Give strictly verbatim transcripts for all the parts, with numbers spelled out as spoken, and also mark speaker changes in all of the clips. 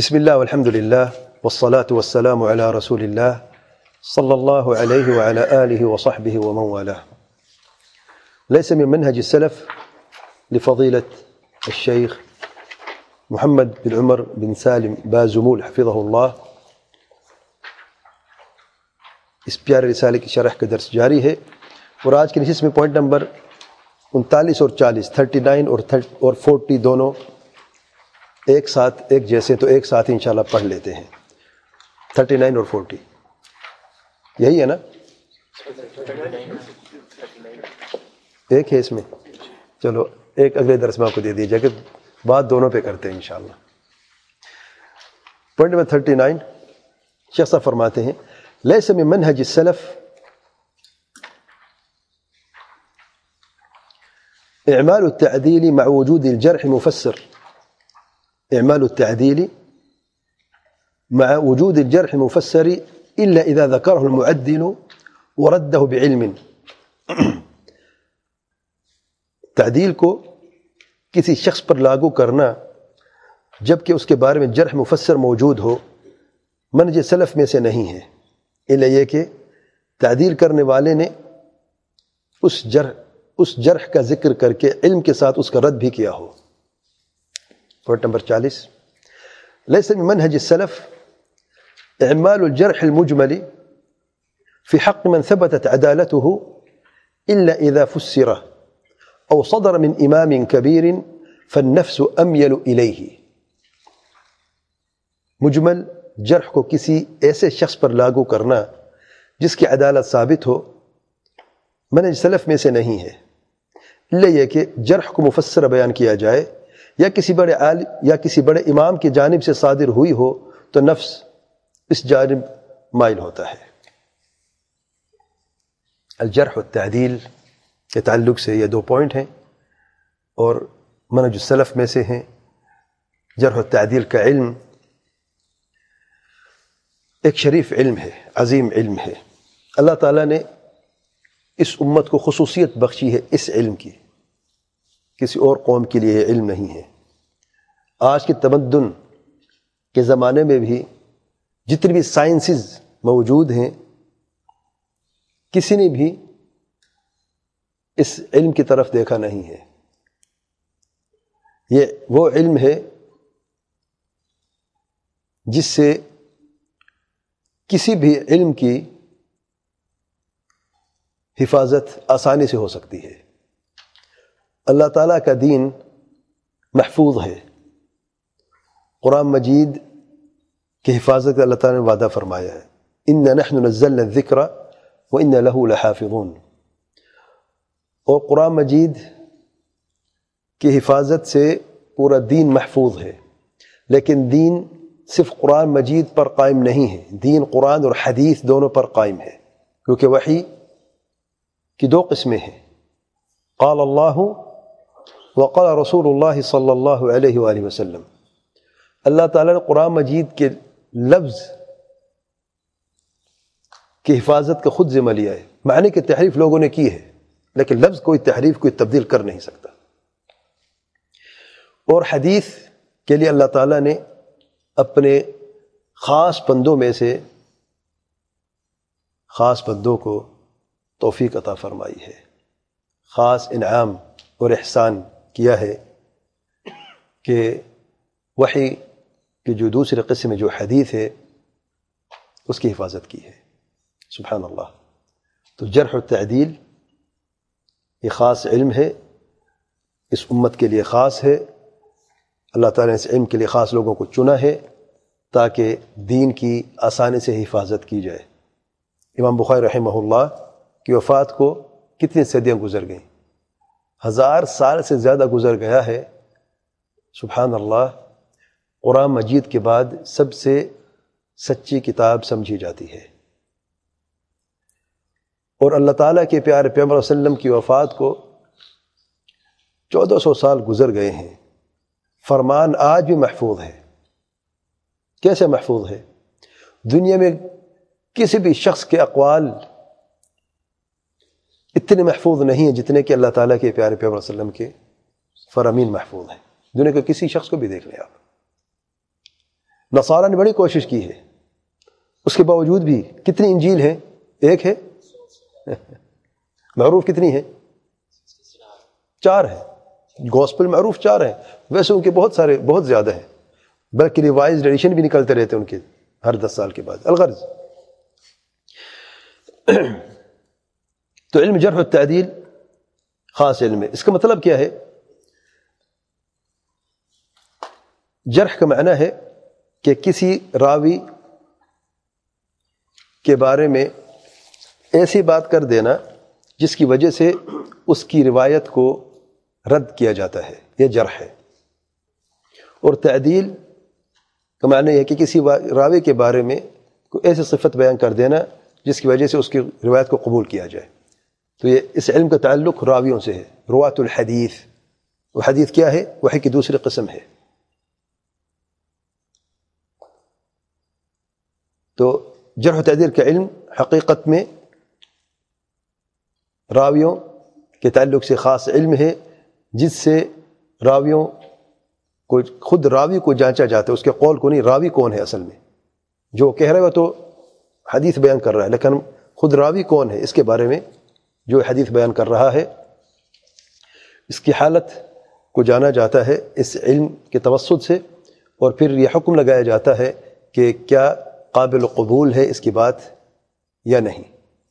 Speaker 1: بسم الله والحمد لله والصلاة والسلام على رسول الله صلى الله عليه وعلى آله وصحبه ومن والاه. ليس من منهج السلف لفضيلة الشيخ محمد بن عمر بن سالم بازمول حفظه الله اس پیارے رسالے کی شرح کا درس جاری ہے، اور آج کی نشست میں پوائنٹ نمبر انتالیس اور چالیس تھرٹی نائن اور اور فورٹی دونوں ایک ساتھ ایک جیسے، تو ایک ساتھ ہی انشاءاللہ پڑھ لیتے ہیں. تھرٹی نائن اور فورٹی یہی ہے نا؟ ایک ہے اس میں، چلو ایک اگلے درس میں آپ کو دے دیجیے کہ بات دونوں پہ کرتے ہیں انشاءاللہ. پوائنٹ نمبر تھرٹی نائن شیخ صاحب فرماتے ہیں: لیس من منہج السلف اعمال التعدیل مع وجود الجرح مفسر اعمال التعديل مع وجود الجرح مفسر إلا إذا ذكره المعدل ورده بعلم. تعدیل کو کسی شخص پر لاگو کرنا جبکہ اس کے بارے میں جرح مفسر موجود ہو منہج سلف میں سے نہیں ہے، الا یہ کہ تعدیل کرنے والے نے اس جرح اس جرح کا ذکر کر کے علم کے ساتھ اس کا رد بھی کیا ہو. پوائنٹ نمبر چالیس: ليس من منهج السلف اعمال الجرح المجمل في حق من ثبتت عدالته الا اذا فسر او صدر من امام كبير فالنفس اميل اليه. مجمل جرح کو کسی ایسے شخص پر لاگو کرنا جس کی عدالت ثابت ہو منہج سلف میں سے نہیں ہے، الا یہ کہ جرح کو مفسر بیان کیا جائے یا کسی بڑے عالم یا کسی بڑے امام کی جانب سے صادر ہوئی ہو تو نفس اس جانب مائل ہوتا ہے. الجرح والتعدیل کے تعلق سے یہ دو پوائنٹ ہیں اور منہج السلف میں سے ہیں. جرح والتعدیل کا علم ایک شریف علم ہے، عظیم علم ہے. اللہ تعالیٰ نے اس امت کو خصوصیت بخشی ہے اس علم کی، کسی اور قوم کے لیے یہ علم نہیں ہے. آج کے تمدن کے زمانے میں بھی جتنی بھی سائنسز موجود ہیں، کسی نے بھی اس علم کی طرف دیکھا نہیں ہے. یہ وہ علم ہے جس سے کسی بھی علم کی حفاظت آسانی سے ہو سکتی ہے. اللہ تعالیٰ کا دین محفوظ ہے. قرآن مجید کی حفاظت کا اللہ تعالیٰ نے وعدہ فرمایا ہے: اِنَّا نَحْنُ نَزَّلْنَا الذِّكْرَ وَإِنَّا لَهُ لَحَافِظُونَ. اور قرآن مجید کی حفاظت سے پورا دین محفوظ ہے. لیکن دین صرف قرآن مجید پر قائم نہیں ہے، دین قرآن اور حدیث دونوں پر قائم ہے، کیونکہ وحی کی دو قسمیں ہیں: قال اللہ وقال رسول اللہ صلی اللہ علیہ وآلہ وسلم. اللہ تعالیٰ نے قرآن مجید کے لفظ کی حفاظت کا خود ذمہ لیا ہے. معنی کی تحریف لوگوں نے کی ہے، لیکن لفظ کوئی تحریف کوئی تبدیل کر نہیں سکتا. اور حدیث کے لیے اللہ تعالیٰ نے اپنے خاص بندوں میں سے خاص بندوں کو توفیق عطا فرمائی ہے، خاص انعام اور احسان کیا ہے کہ وحی کی جو دوسری قسم میں جو حدیث ہے اس کی حفاظت کی ہے. سبحان اللہ. تو جرح و تعدیل یہ خاص علم ہے، اس امت کے لیے خاص ہے. اللہ تعالیٰ نے اس علم کے لیے خاص لوگوں کو چنا ہے تاکہ دین کی آسانی سے حفاظت کی جائے. امام بخاری رحمہ اللہ کی وفات کو کتنی صدیاں گزر گئیں، ہزار سال سے زیادہ گزر گیا ہے. سبحان اللہ. قرآن مجید کے بعد سب سے سچی کتاب سمجھی جاتی ہے. اور اللہ تعالیٰ کے پیارے پیغمبر صلی اللہ علیہ وسلم کی وفات کو چودہ سو سال گزر گئے ہیں. فرمان آج بھی محفوظ ہے. کیسے محفوظ ہے؟ دنیا میں کسی بھی شخص کے اقوال اتنے محفوظ نہیں ہیں جتنے کہ اللہ تعالیٰ کے پیارے پیغمبر صلی اللہ علیہ وسلم کے فرامین محفوظ ہیں. دنیا کے کسی شخص کو بھی دیکھ لیں آپ. نصارہ نے بڑی کوشش کی ہے، اس کے باوجود بھی کتنی انجیل ہیں؟ ایک ہے، معروف کتنی ہے؟ چار ہے، گوسپل معروف چار ہیں، ویسے ان کے بہت سارے بہت زیادہ ہیں، بلکہ ریوائزڈ ایڈیشن بھی نکلتے رہتے ان کے ہر دس سال کے بعد۔ الغرض تو علم جرح و تعدیل خاص علم ہے۔ اس کا مطلب کیا ہے؟ جرح کا معنی ہے کہ کسی راوی کے بارے میں ایسی بات کر دینا جس کی وجہ سے اس کی روایت کو رد کیا جاتا ہے، یہ جرح ہے۔ اور تعدیل کا معنی ہے کہ کسی راوی کے بارے میں کوئی ایسی صفت بیان کر دینا جس کی وجہ سے اس کی روایت کو قبول کیا جائے۔ تو یہ اس علم کا تعلق راویوں سے ہے، روات الحدیث۔ وہ حدیث کیا ہے؟ وحی کی دوسری قسم ہے۔ تو جرح و تعدیل کا علم حقیقت میں راویوں کے تعلق سے خاص علم ہے، جس سے راویوں کو خود راوی کو جانچا جاتا ہے، اس کے قول کو نہیں، راوی کون ہے اصل میں، جو کہہ رہا ہے تو حدیث بیان کر رہا ہے، لیکن خود راوی کون ہے اس کے بارے میں جو حدیث بیان کر رہا ہے، اس کی حالت کو جانا جاتا ہے اس علم کے توسط سے، اور پھر یہ حکم لگایا جاتا ہے کہ کیا قابل قبول ہے اس کی بات یا نہیں۔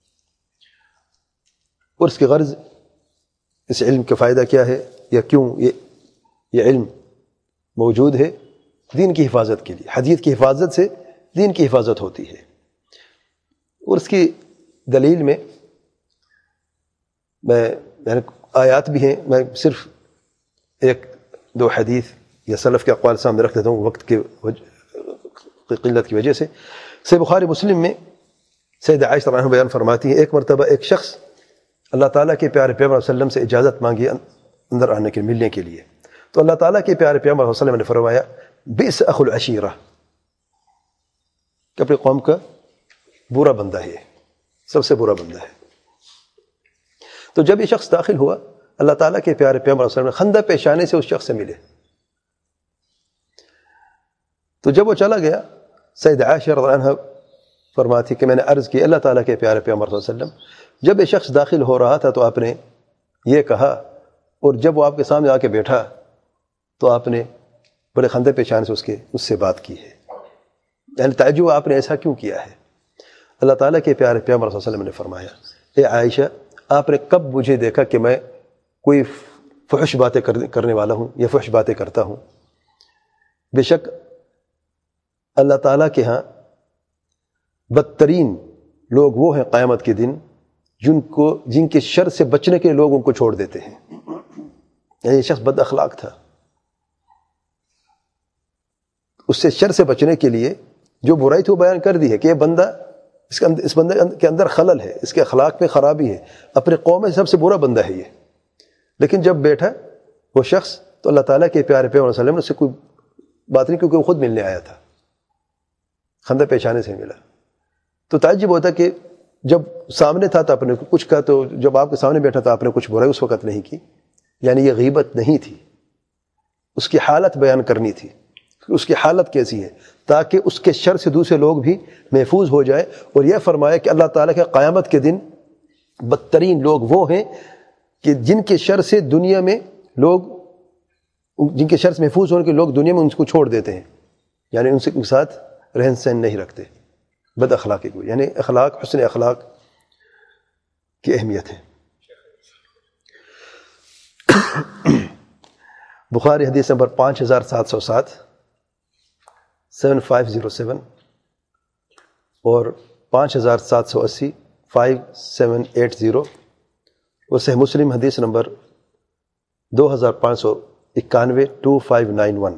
Speaker 1: اور اس کی غرض، اس علم کا فائدہ کیا ہے یا کیوں یہ یہ علم موجود ہے؟ دین کی حفاظت کے لیے، حدیث کی حفاظت سے دین کی حفاظت ہوتی ہے۔ اور اس کی دلیل میں میں میں آیات بھی ہیں، میں صرف ایک دو حدیث یا سلف کے اقوال سامنے رکھ دیتا ہوں وقت کے قلت کی وجہ سے۔ صحیح بخاری مسلم میں سیدہ عائشہ رضی اللہ عنہا بیان فرماتی ہیں، ایک مرتبہ ایک شخص اللہ تعالیٰ کے پیارے پیغمبر صلی اللہ علیہ وسلم سے اجازت مانگی اندر آنے کے ملنے کے لیے، تو اللہ تعالیٰ کے پیارے پیغمبر صلی اللہ علیہ وسلم نے فرمایا بئس اخو العشیرہ، کہ اپنی قوم کا برا بندہ ہے، سب سے برا بندہ ہے۔ تو جب یہ شخص داخل ہوا، اللہ تعالیٰ کے پیارے پیغمبر صلی اللہ علیہ وسلم نے خندہ پیشانے سے اس شخص سے ملے۔ تو جب وہ چلا گیا، سیدہ عائشہ رضی اللہ عنہا فرماتی کہ میں نے عرض کی اللہ تعالیٰ کے پیارے پیغمبر صلی اللہ علیہ وسلم، جب یہ شخص داخل ہو رہا تھا تو آپ نے یہ کہا، اور جب وہ آپ کے سامنے آ کے بیٹھا تو آپ نے بڑے خندے پیشانے سے اس کے اس سے بات کی ہے، یعنی تعجب آپ نے ایسا کیوں کیا ہے؟ اللہ تعالیٰ کے پیارے پیغمبر صلی اللہ علیہ وسلم نے فرمایا، اے عائشہ، آپ نے کب مجھے دیکھا کہ میں کوئی فحش باتیں کرنے والا ہوں یا فحش باتیں کرتا ہوں؟ بے شک اللہ تعالیٰ کے ہاں بدترین لوگ وہ ہیں قیامت کے دن جن کو جن کے شر سے بچنے کے لوگ ان کو چھوڑ دیتے ہیں، یعنی یہ شخص بد اخلاق تھا، اس سے شر سے بچنے کے لیے جو برائی تھی وہ بیان کر دی ہے کہ یہ بندہ اس کے اندر اس بندے کے اندر خلل ہے، اس کے اخلاق میں خرابی ہے، اپنے قوم میں سب سے برا بندہ ہے یہ۔ لیکن جب بیٹھا وہ شخص تو اللہ تعالیٰ کے پیارے پیغمبر صلی اللہ علیہ وسلم نے اس سے کوئی بات نہیں، کیونکہ وہ خود ملنے آیا تھا، خندہ پیشانے سے ملا۔ تو تعجب ہوتا کہ جب سامنے تھا تو آپ نے کچھ کہا، تو جب آپ کے سامنے بیٹھا تھا آپ نے کچھ برائی اس وقت نہیں کی، یعنی یہ غیبت نہیں تھی، اس کی حالت بیان کرنی تھی، اس کی حالت کیسی ہے، تاکہ اس کے شر سے دوسرے لوگ بھی محفوظ ہو جائے۔ اور یہ فرمایا کہ اللہ تعالیٰ کے قیامت کے دن بدترین لوگ وہ ہیں کہ جن کے شر سے دنیا میں لوگ جن کے شر سے محفوظ ہونے کے لوگ دنیا میں ان کو چھوڑ دیتے ہیں، یعنی ان سے کے ساتھ رہن سہن نہیں رکھتے، بد اخلاقی کو، یعنی اخلاق، حسن اخلاق کی اہمیت ہے۔ بخاری حدیث نمبر پانچ ہزار سات سو سات سیون فائیو زیرو سیون اور پانچ ہزار سات سو اسی فائیو سیون ایٹ زیرو، اور صحیح مسلم حدیث نمبر دو ہزار پانچ سو اکانوے ٹو فائیو نائن ون۔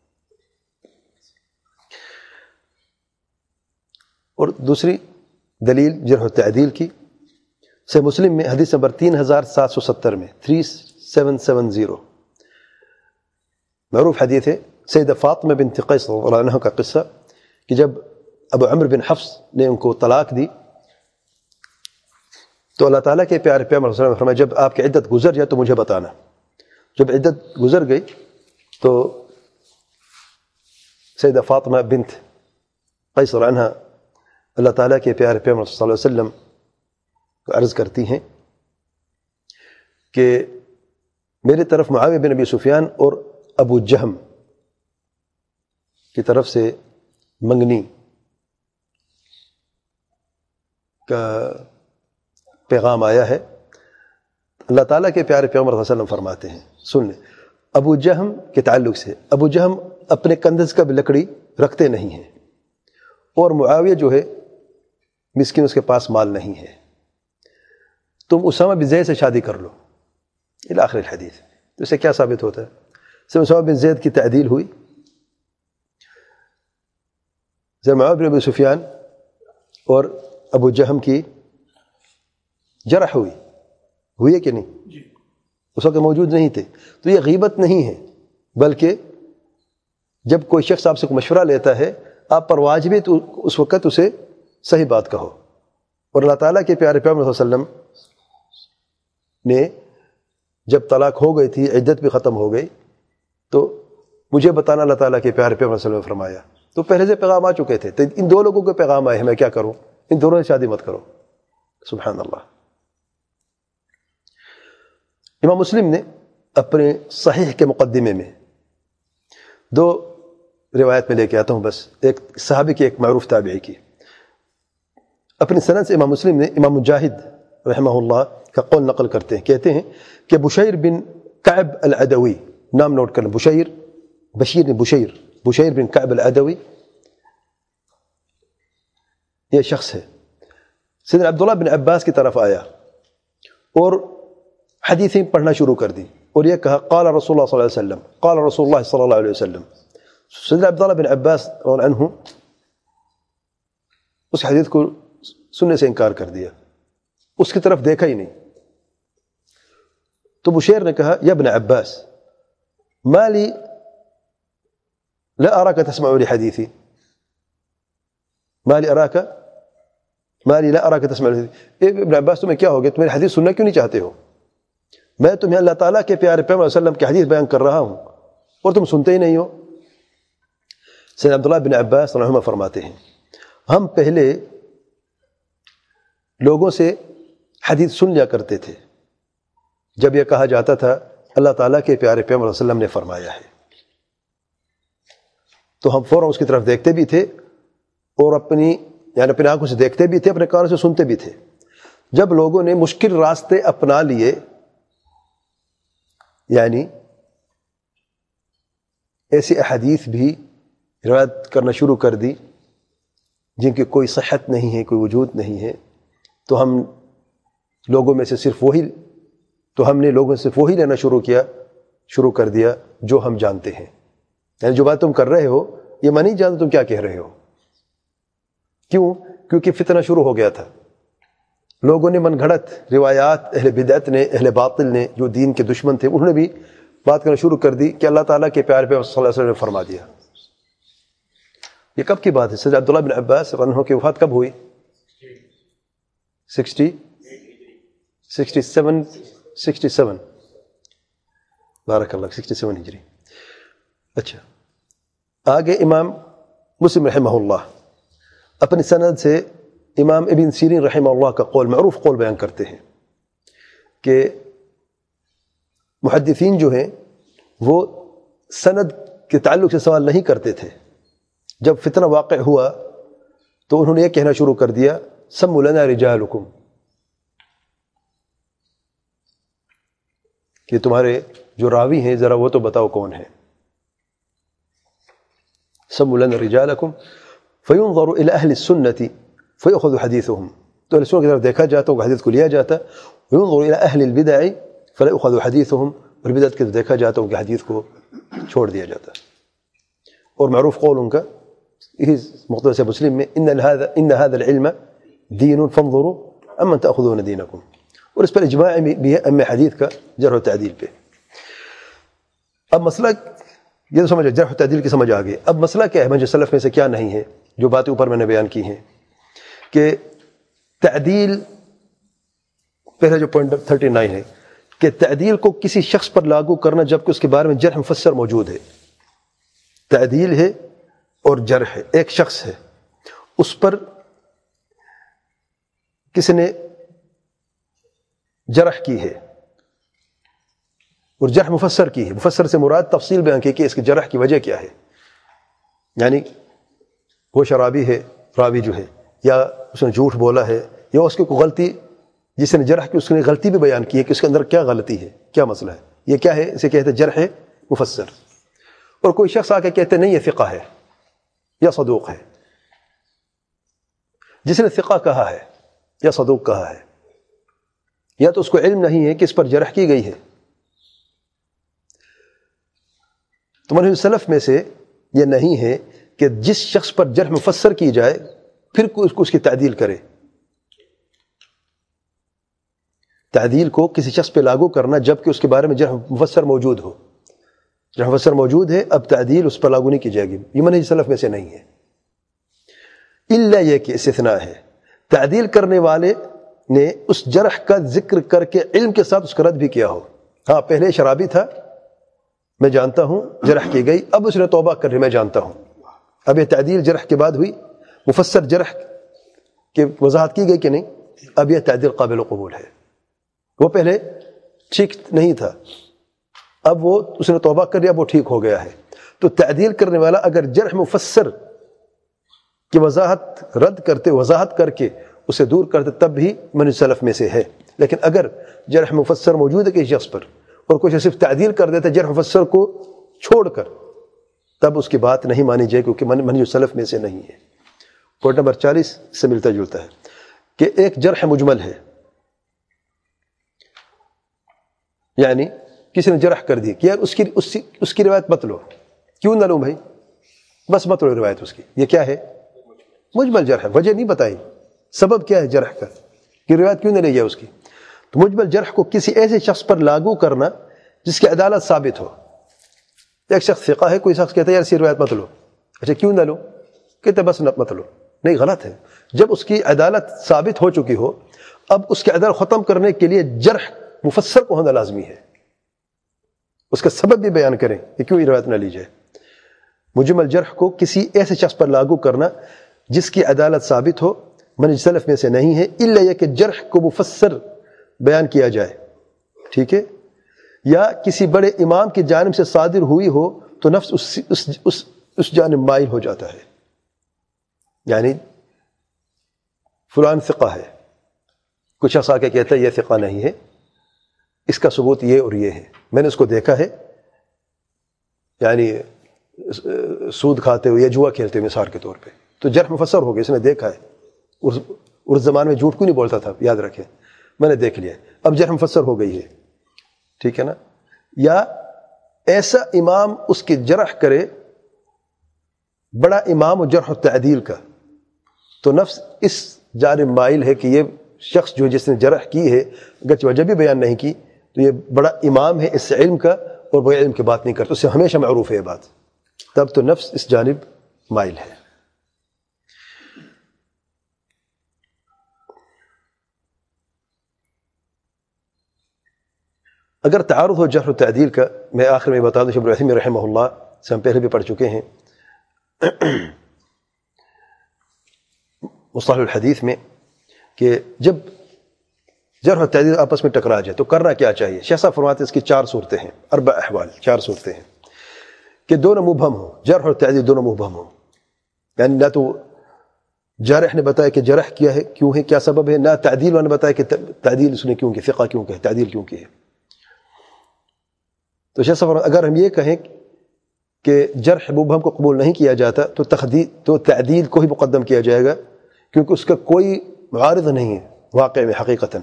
Speaker 1: اور دوسری دلیل جرح و تعدیل کی، صحیح مسلم میں حدیث نمبر تین ہزار سات سو ستر میں تھری سیون سیون زیرو معروف حدیث ہے، سیدہ فاطمہ بنت قیس رضی اللہ عنہ کا قصہ کہ جب ابو عمرو بن حفص نے ان کو طلاق دی تو اللہ تعالیٰ کے پیارے پیغمبر صلی اللہ علیہ وسلم نے فرمایا جب آپ کی عدت گزر جائے تو مجھے بتانا۔ جب عدت گزر گئی تو سیدہ فاطمہ بنت قیس رضی عنہا اللہ تعالیٰ کے پیارے پیغمبر صلی اللہ علیہ وسلم کو عرض کرتی ہیں کہ میری طرف معاویہ بن ابی سفیان اور ابو جہم کی طرف سے منگنی کا پیغام آیا ہے. اللہ تعالیٰ کے پیارے پیغمبر صلی اللہ علیہ وسلم فرماتے ہیں, سن لیں, ابو جہم کے تعلق سے, ابو جہم اپنے کندھے کا بھی لکڑی رکھتے نہیں ہیں, اور معاویہ جو ہے مسکین, اس کے پاس مال نہیں ہے, تم اسامہ بن زید سے شادی کر لو, الی آخر الحدیث. تو اسے کیا ثابت ہوتا ہے؟ سے اسامہ بن زید کی تعدیل ہوئی, سے معاویہ بن ابی سفیان اور ابو جہم کی جرح ہوئی ہوئی ہے کہ نہیں؟ اس وقت موجود نہیں تھے. تو یہ غیبت نہیں ہے, بلکہ جب کوئی شخص آپ سے مشورہ لیتا ہے, آپ پر واجب ہے تو اس وقت اسے صحیح بات کہو. اور اللہ تعالیٰ کے پیارے پیغمبر صلی اللہ علیہ وسلم نے جب طلاق ہو گئی تھی, عدت بھی ختم ہو گئی, تو مجھے بتانا اللہ تعالیٰ کے پیارے پیغمبر صلی اللہ علیہ وسلم نے فرمایا. تو پہلے سے پیغام آ چکے تھے, تو ان دو لوگوں کے پیغام آئے ہیں, میں کیا کروں, ان دونوں سے شادی مت کرو. سبحان اللہ. امام مسلم نے اپنے صحیح کے مقدمے میں دو روایت میں لے کے آتا ہوں, بس ایک صحابی کی, ایک معروف تابعی کی. اپنی سند سے امام مسلم نے امام مجاہد رحمہ اللہ کا قول نقل کرتے ہیں, کہتے ہیں کہ بشیر بن کعب العدوی, نام نوٹ کرنا, بشیر, بشیر نے بشیر, بشیر بن کعب العدوی یہ شخص ہے. سیدنا عبداللہ بن عباس کی طرف آیا اور حدیثیں پڑھنا شروع کر دی, اور یہ کہا قال رسول اللہ صلی اللہ علیہ وسلم, قال رسول اللہ صلی اللہ علیہ وسلم. سیدنا عبداللہ بن عباس رضی اللہ عنہ اس حدیث کو سننے سے انکار کر دیا, اس کی طرف دیکھا ہی نہیں. تو بشیر نے کہا یا ابن عباس ما لی لا اراک تسمع لحدیثی, ما لی اراک ما لی لا اراک تسمع لحدیثی. ابن عباس تمہیں کیا ہو گیا, تمہیں حدیث سننا کیوں نہیں چاہتے ہو؟ میں تمہیں اللہ تعالیٰ کے پیارے پیغمبر صلی اللہ علیہ وسلم کی حدیث بیان کر رہا ہوں اور تم سنتے ہی نہیں ہو. سیدنا عبداللہ بن عباس رحمہ اللہ فرماتے ہیں, ہم پہلے لوگوں سے حدیث سن لیا کرتے تھے جب یہ کہا جاتا تھا اللہ تعالیٰ کے پیارے پیغمبر صلی اللہ علیہ وسلم نے فرمایا ہے, تو ہم فوراً اس کی طرف دیکھتے بھی تھے اور اپنی یعنی اپنی آنکھوں سے دیکھتے بھی تھے, اپنے کانوں سے سنتے بھی تھے. جب لوگوں نے مشکل راستے اپنا لیے, یعنی ایسی احادیث بھی روایت کرنا شروع کر دی جن کی کوئی صحت نہیں ہے, کوئی وجود نہیں ہے, تو ہم لوگوں میں سے صرف وہی تو ہم نے لوگوں سے وہی لینا شروع کیا شروع کر دیا جو ہم جانتے ہیں. یعنی جو بات تم کر رہے ہو یہ میں نہیں جانتا تم کیا کہہ رہے ہو. کیوں؟ کیونکہ فتنہ شروع ہو گیا تھا. لوگوں نے من گھڑت روایات, اہل بدعت نے, اہل باطل نے, جو دین کے دشمن تھے, انہوں نے بھی بات کرنا شروع کر دی کہ اللہ تعالیٰ کے پیارے پیغمبر صلی اللہ علیہ وسلم نے فرما دیا. یہ کب کی بات ہے؟ سیدنا عبداللہ بن عباس رضی اللہ عنہ کی وفات کب ہوئی؟ Sixty sixty seven sixty seven بارک اللہ, سکسٹی سیون ہجری. اچھا, آگے امام مسلم رحمہ اللہ اپنی سند سے امام ابن سیرین رحمہ اللہ کا قول, معروف قول بیان کرتے ہیں کہ محدثین جو ہیں وہ سند کے تعلق سے سوال نہیں کرتے تھے. جب فتنہ واقع ہوا تو انہوں نے یہ کہنا شروع کر دیا سموا لنا رجالکم, کہ تمہارے جو راوی ہیں ذرا وہ تو بتاؤ کون ہیں. سموا لنا رجالکم فینظر الی اہل السنة فیأخذ حدیثهم, تو اہل سنت کی طرف دیکھا جاتا, وہ حدیث کو لیا جاتا. وینظر الی اہل البدع فلا یؤخذ حدیثهم, اور بدعت کی طرف دیکھا جاتا, ان کی حدیث کو چھوڑ دیا جاتا. اور معروف قول ان کا یہی مقتبس ہے مسلم میں, ان هذا ان هذا العلم دین فانظروا امن تأخذون دینکم, اور اس پر اجماع بھی ہے ام حدیث کا جرح و تعدیل پہ. اب مسئلہ یہ تو سمجھ, جرح و تعدیل کی سمجھ آ گئی. اب مسئلہ کیا ہے, منہج سلف میں سے کیا نہیں ہے, جو باتیں اوپر میں نے بیان کی ہیں کہ تعدیل, پہلا جو پوائنٹ تھرٹی نائن ہے کہ تعدیل کو کسی شخص پر لاگو کرنا جبکہ اس کے بارے میں جرح مفسر موجود ہے. تعدیل ہے اور جرح ہے، ایک شخص ہے اس پر کسی نے جرح کی ہے اور جرح مفسر کی ہے. مفسر سے مراد تفصیل بیان کی کہ اس کی جرح کی وجہ کیا ہے. یعنی وہ شرابی ہے، راوی جو ہے، یا اس نے جھوٹ بولا ہے، یا اس کی کوئی غلطی، جس نے جرح کی اس نے غلطی بھی بیان کی ہے کہ اس کے اندر کیا غلطی ہے، کیا مسئلہ ہے، یہ کیا ہے، اسے کہتے ہیں جرح مفسر. اور کوئی شخص آ کے کہتے نہیں یہ ثقہ ہے یا صدوق ہے. جس نے ثقہ کہا ہے یا صدوق کہا ہے، یا تو اس کو علم نہیں ہے کہ اس پر جرح کی گئی ہے. تو منہج سلف میں سے یہ نہیں ہے کہ جس شخص پر جرح مفسر کی جائے پھر اس کو اس کی تعدیل کرے. تعدیل کو کسی شخص پہ لاگو کرنا جبکہ اس کے بارے میں جرح مفسر موجود ہو. جرح مفسر موجود ہے، اب تعدیل اس پر لاگو نہیں کی جائے گی. یہ منہج سلف میں سے نہیں ہے، الا یہ کہ استثناء ہے. تعدیل کرنے والے نے اس جرح کا ذکر کر کے علم کے ساتھ اس کا رد بھی کیا ہو. ہاں پہلے شرابی تھا، میں جانتا ہوں جرح کی گئی، اب اس نے توبہ کر رہی، میں جانتا ہوں. اب یہ تعدیل جرح کے بعد ہوئی، مفسر جرح کی وضاحت کی گئی کہ نہیں، اب یہ تعدیل قابل قبول ہے. وہ پہلے ٹھیک نہیں تھا، اب وہ اس نے توبہ کر لیا، اب وہ ٹھیک ہو گیا ہے. تو تعدیل کرنے والا اگر جرح مفسر کی وضاحت رد کرتے، وضاحت کر کے اسے دور کرتے، تب بھی منہج سلف میں سے ہے. لیکن اگر جرح مفسر موجود ہے کسی شخص پر اور کچھ صرف تعدیل کر دیتا جرح مفسر کو چھوڑ کر، تب اس کی بات نہیں مانی جائے، کیونکہ منہج سلف میں سے نہیں ہے. پوائنٹ نمبر چالیس سے ملتا جلتا ہے کہ ایک جرح مجمل ہے، یعنی کسی نے جرح کر دی کہ یار اس کی اس کی, اس کی روایت مت لو. کیوں نہ لوں بھائی، بس مت لو روایت اس کی. یہ کیا ہے؟ مجمل جرح. وجہ نہیں بتائی، سبب کیا ہے جرح کا کہ روایت کیوں نہ لے گیا اس کی. تو مجمل جرح کو کسی ایسے شخص پر لاگو کرنا جس کی عدالت ثابت ہو. ایک شخص ثقہ ہے، کوئی شخص کہتا ہے یار اس کی روایت مت لو. اچھا کیوں نہ لو؟ کہتے بس مت لو. نہیں، غلط ہے. جب اس کی عدالت ثابت ہو چکی ہو، اب اس کی عدالت ختم کرنے کے لیے جرح مفسر کو ہونا لازمی ہے. اس کا سبب بھی بیان کریں کہ کیوں یہ روایت نہ لی جائے. مجمل جرح کو کسی ایسے شخص پر لاگو کرنا جس کی عدالت ثابت ہو منہج سلف میں سے نہیں ہے، الا یہ کہ جرح کو مفسر بیان کیا جائے، ٹھیک ہے، یا کسی بڑے امام کی جانب سے صادر ہوئی ہو تو نفس اس, اس, اس, اس جانب مائل ہو جاتا ہے. یعنی فلان ثقہ ہے، کچھ شخص آ کے کہتا ہے یہ ثقہ نہیں ہے، اس کا ثبوت یہ اور یہ ہے، میں نے اس کو دیکھا ہے، یعنی سود کھاتے ہوئے یا جوا کھیلتے ہوئے مثال کے طور پہ. تو جرح مفسر ہو گیا، اس نے دیکھا ہے. اس, اس زمانے میں جھوٹ کیوں نہیں بولتا تھا، یاد رکھیں، میں نے دیکھ لیا، اب جرح مفسر ہو گئی ہے، ٹھیک ہے نا. یا ایسا امام اس کی جرح کرے، بڑا امام و جرح و تعدیل کا، تو نفس اس جانب مائل ہے کہ یہ شخص جو جس نے جرح کی ہے، اگرچہ وجہ بھی بیان نہیں کی، تو یہ بڑا امام ہے اس علم کا اور وہ علم کی بات نہیں کرتا، اس سے ہمیشہ معروف ہے یہ بات، تب تو نفس اس جانب مائل ہے. اگر تعارض ہو جرح و تعدیل کا، میں آخر میں بتا دوں شیخ ابن عثیمین رحمہ اللہ سے ہم پہلے بھی پڑھ چکے ہیں مصطلح الحدیث میں، کہ جب جرح و تعدیل آپس میں ٹکرا جائے تو کرنا کیا چاہیے. شیخ صاحب فرماتے ہیں اس کی چار صورتیں ہیں، اربع احوال، چار صورتیں ہیں کہ دونوں مبہم ہوں، جرح و تعدیل دونوں مبہم ہوں. یعنی نہ تو جارح نے بتایا کہ جرح کیا ہے، کیوں ہے، کیا سبب ہے، نہ تعدیل نے بتایا کہ تعدیل اس نے کیوں کی، ثقہ کیوں کہ تعدیل کیوں کی ہے. تو شیخ صاحب اگر ہم یہ کہیں کہ جرح مبہم کو قبول نہیں کیا جاتا تو تخدید تو تعدیل کو ہی مقدم کیا جائے گا، کیونکہ اس کا کوئی معارض نہیں ہے واقع میں حقیقتاً.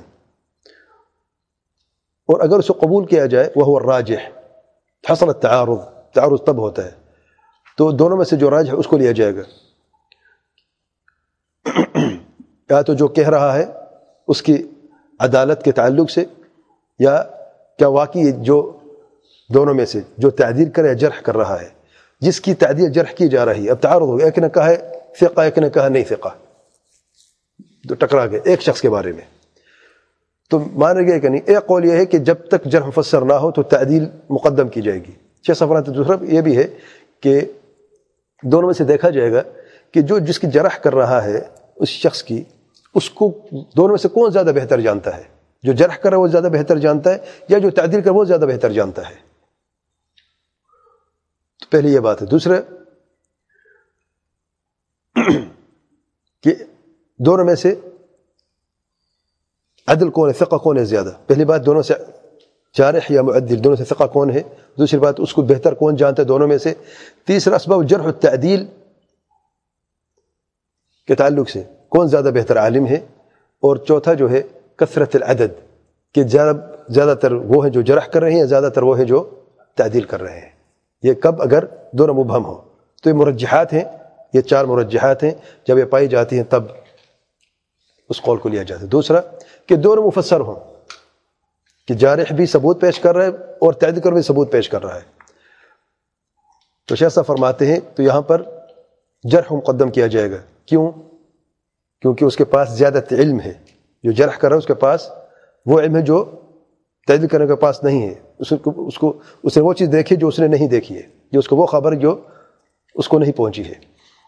Speaker 1: اور اگر اسے قبول کیا جائے وہ الراجح، حصل التعارض، تعارض تب ہوتا ہے، تو دونوں میں سے جو راجح اس کو لیا جائے گا. یا تو جو کہہ رہا ہے اس کی عدالت کے تعلق سے، یا کیا واقعی جو دونوں میں سے جو تعدیل کرے یا جرح کر رہا ہے، جس کی تعدیل جرح کی جا رہی ہے. اب تعارض ہو گیا، ایک نے کہا ہے ثقہ، ایک نے کہا نہیں ثقہ، تو ٹکرا گئے ایک شخص کے بارے میں. تو مانا گیا کہ نہیں. ایک قول یہ ہے کہ جب تک جرح مفسر نہ ہو تو تعدیل مقدم کی جائے گی. شیخ صاحب دوسرا یہ بھی ہے کہ دونوں میں سے دیکھا جائے گا کہ جو جس کی جرح کر رہا ہے اس شخص کی، اس کو دونوں میں سے کون زیادہ بہتر جانتا ہے؟ جو جرح کر رہا ہے وہ زیادہ بہتر جانتا ہے یا جو تعدیل کر رہا ہے وہ زیادہ بہتر جانتا ہے؟ تو پہلی یہ بات ہے۔ دوسرا کہ دونوں میں سے عدل کون ہے، ثقہ کون ہے زیادہ؟ پہلی بات دونوں سے جارح یا معدل دونوں سے ثقہ کون ہے؟ دوسری بات اس کو بہتر کون جانتا ہے دونوں میں سے؟ تیسرا اسباب جرح و تعدیل کے تعلق سے کون زیادہ بہتر عالم ہے؟ اور چوتھا جو ہے کثرت العدد، کہ زیادہ زیادہ تر وہ ہیں جو جرح کر رہے ہیں یا زیادہ تر وہ ہیں جو تعدیل کر رہے ہیں۔ یہ کب؟ اگر دونوں مبہم ہوں۔ تو یہ مرجحات ہیں، یہ چار مرجحات ہیں، جب یہ پائی جاتی ہیں تب اس قول کو لیا جاتا ہے۔ دوسرا کہ دونوں مفسر ہوں، کہ جارح بھی ثبوت پیش کر رہا ہے اور تعدیل کر بھی ثبوت پیش کر رہا ہے۔ تو شیخ صاحب فرماتے ہیں تو یہاں پر جرح مقدم کیا جائے گا۔ کیوں؟ کیونکہ اس کے پاس زیادہ علم ہے، جو جرح کر رہا ہے اس کے پاس وہ علم ہے جو تعدیل کرنے کے پاس نہیں ہے۔ اس کو اس کو اس نے وہ چیز دیکھی جو اس نے نہیں دیکھی ہے، جو اس کو وہ خبر جو اس کو نہیں پہنچی ہے۔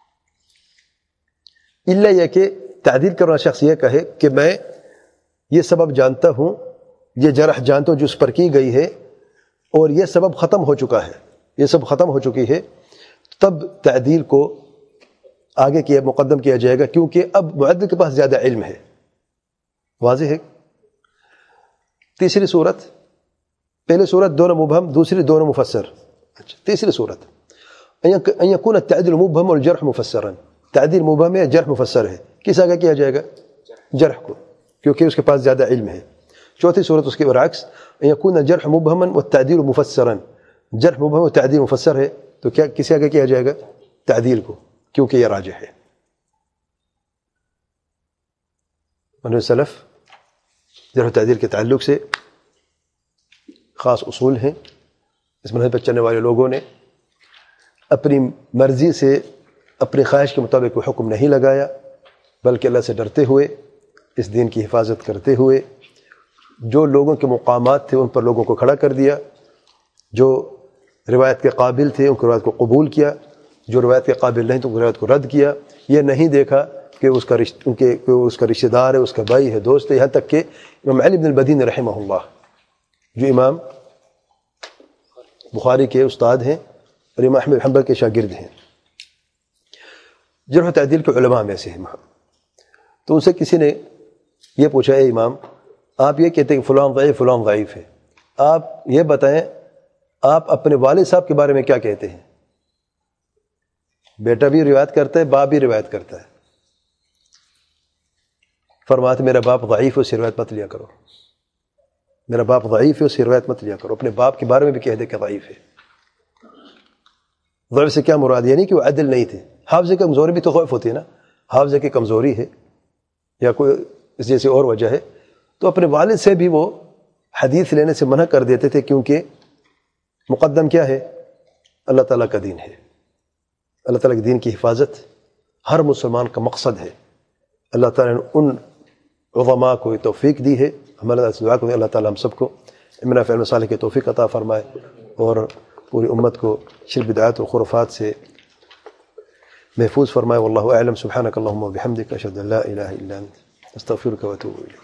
Speaker 1: الا یہ کہ تعدیل کرنا شخص یہ کہے کہ میں یہ سبب جانتا ہوں، یہ جرح جانتا ہوں جو اس پر کی گئی ہے، اور یہ سبب ختم ہو چکا ہے، یہ سب ختم ہو چکی ہے، تب تعدیل کو آگے کیا مقدم کیا جائے گا، کیونکہ اب معدل کے پاس زیادہ علم ہے۔ واضح ہے؟ تیسری صورت، پہلی صورت دونوں مبہم، دوسری دونوں مفسر۔ اچھا، تیسری صورت ان یکون التعدیل مبہم والجرح مفسرا، تعدیل مبہم ہے، جرح مفسر ہے، کس آگے کیا جائے گا؟ جرح کو، کیونکہ اس کے پاس زیادہ علم ہے۔ چوتھی صورت اس کے برعکس ان یکون الجرح مبہما والتعدیل مفسرا، جرح مبہم و تعدیل مفسر ہے، تو کیا کس آگے کیا جائے گا؟ تعدیل کو، کیونکہ یہ راجح ہے۔ منہج سلف جرح و تعدیل کے تعلق سے خاص اصول ہیں۔ اس منہج پر چلنے والے لوگوں نے اپنی مرضی سے اپنی خواہش کے مطابق کوئی حکم نہیں لگایا، بلکہ اللہ سے ڈرتے ہوئے، اس دین کی حفاظت کرتے ہوئے جو لوگوں کے مقامات تھے ان پر لوگوں کو کھڑا کر دیا، جو روایت کے قابل تھے ان کی روایت کو قبول کیا، جو روایت کے قابل نہیں تو ان کی روایت کو رد کیا۔ یہ نہیں دیکھا کہ اس کا رشتہ ان کے اس کا رشتہ دار ہے، اس کا بھائی ہے، دوست ہے، یہاں تک کہ امام علی بن المدینی رحمہ اللہ جو امام بخاری کے استاد ہیں اور امام احمد بن حنبل کے شاگرد ہیں، جرح و تعدیل کے علماء میں سے ہیں، تو ان سے کسی نے یہ پوچھا، اے امام آپ یہ کہتے ہیں کہ فلاں ضعیف فلاں ضعیف ہے، آپ یہ بتائیں آپ اپنے والد صاحب کے بارے میں کیا کہتے ہیں؟ بیٹا بھی روایت کرتا ہے، باپ بھی روایت کرتا ہے۔ فرماتے میرا باپ ضعیف ہے، اس سے روایت مت لیا کرو، میرا باپ ضعیف ہے، اس سے روایت مت لیا کرو۔ اپنے باپ کے بارے میں بھی کہہ دے کہ ضعیف ہے۔ ضعیف سے کیا مراد؟ یہ نہیں کہ وہ عدل نہیں تھے، حافظے کی کمزوری بھی تو ضعف ہوتی ہے نا، حافظے کی کمزوری ہے یا کوئی اس جیسی اور وجہ ہے، تو اپنے والد سے بھی وہ حدیث لینے سے منع کر دیتے تھے، کیونکہ مقدم کیا ہے؟ اللہ تعالیٰ کا دین ہے، اللہ تعالیٰ کے دین کی حفاظت ہر مسلمان کا مقصد ہے۔ اللہ تعالیٰ نے ان عظماء کو توفیق دی ہے، ہمارا دعا کو اللہ تعالیٰ ہم سب کو علم نافع عمل صالح کی توفیق عطا فرمائے، اور پوری امت کو شرک بدعات اور خرافات سے محفوظ فرمائے۔ واللہ اعلم، سبحانک اللہم و بحمدک، اشہد ان لا الہ الا انت، استغفرک و اتوب الیک۔